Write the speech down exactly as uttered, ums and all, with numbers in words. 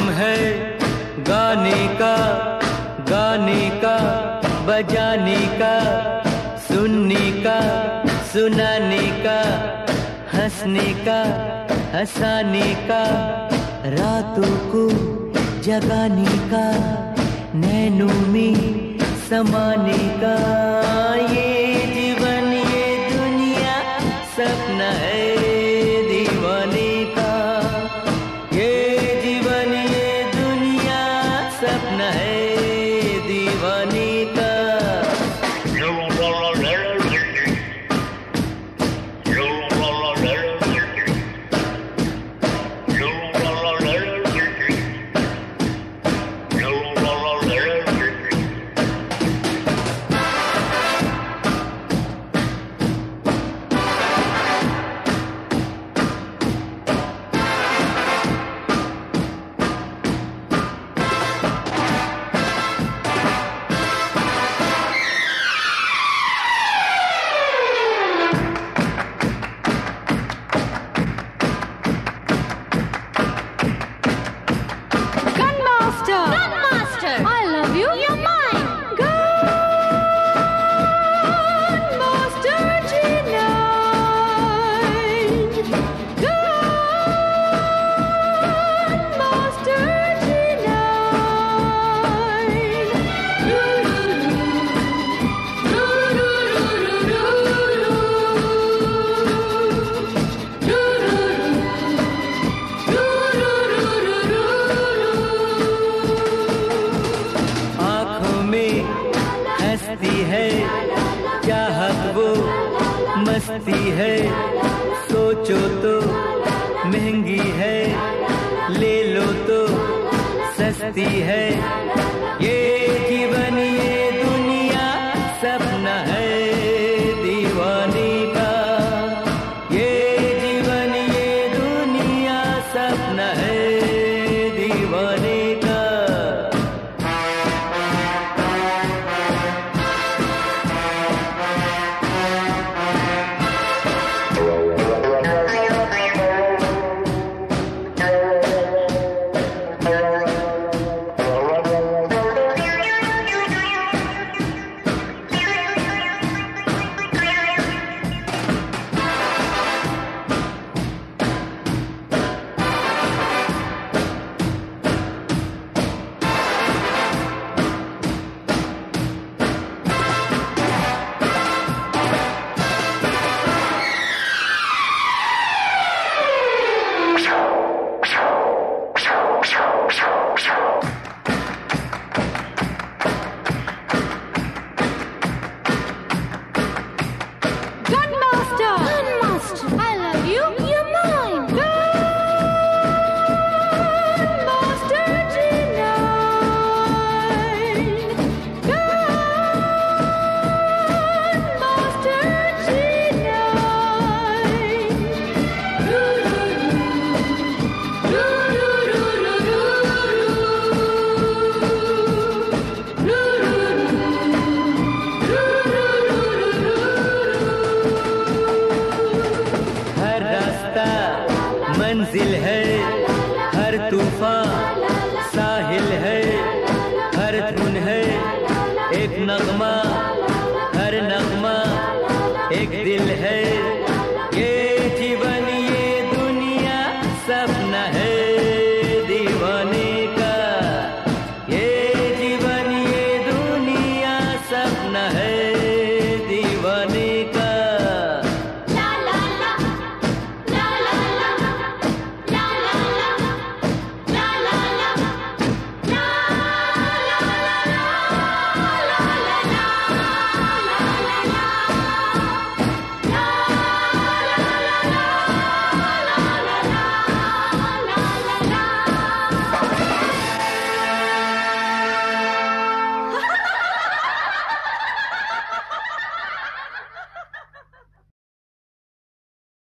है गाने का, गाने का, बजाने का, सुनने का, सुनाने का, हंसने का, हंसाने का, रातों को जगाने का, नैनों में समाने का। ये जीवन ये दुनिया सपना है दीवाने का। ये जीवन ये दुनिया सपना है दीवाने का। है चाहत वो मस्ती है, सोचो तो महंगी है, ले लो तो सस्ती है। ये जीवन ये दुनिया सपना है दीवाने का। ये जीवन ये दुनिया सपना है दीवाने का। मंजिल है हर तूफान साहिल है, हर धुन है एक नगमा, हर नगमा एक दिल